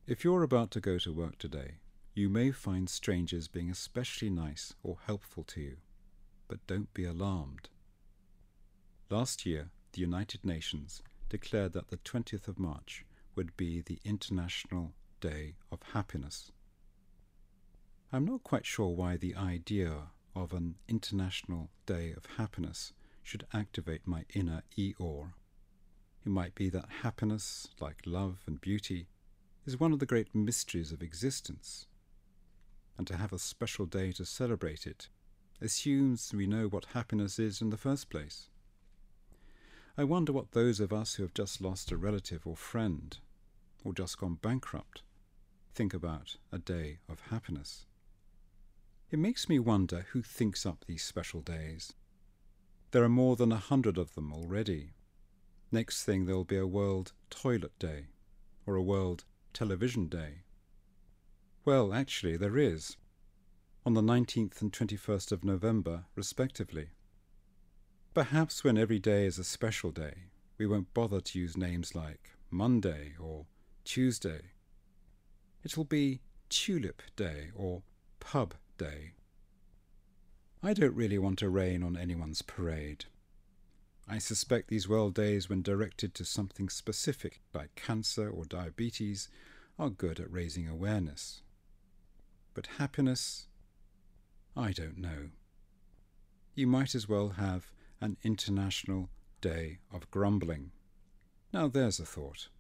If you're about to go to work today, you may find strangers being especially nice or helpful to you, but don't be alarmed. Last year, the United Nations declared that the 20th of March would be the International Day of Happiness. I'm not quite sure why the idea of an International Day of Happiness should activate my inner Eeyore. It might be that happiness, like love and beauty, is one of the great mysteries of existence, and to have a special day to celebrate it assumes we know what happiness is in the first place. I wonder what those of us who have just lost a relative or friend, or just gone bankrupt, think about a day of happiness. It makes me wonder who thinks up these special days. There are more than 100 of them already. Next thing there'll be a World Toilet Day, or a World Television Day. Well, actually there is, on the 19th and 21st of November, respectively. Perhaps when every day is a special day, we won't bother to use names like Monday or Tuesday. It'll be Tulip Day or Pub Day. I don't really want to rain on anyone's parade. I suspect these World Days, when directed to something specific like cancer or diabetes, are good at raising awareness. But happiness? I don't know. You might as well have an International Day of Grumbling. Now there's a thought.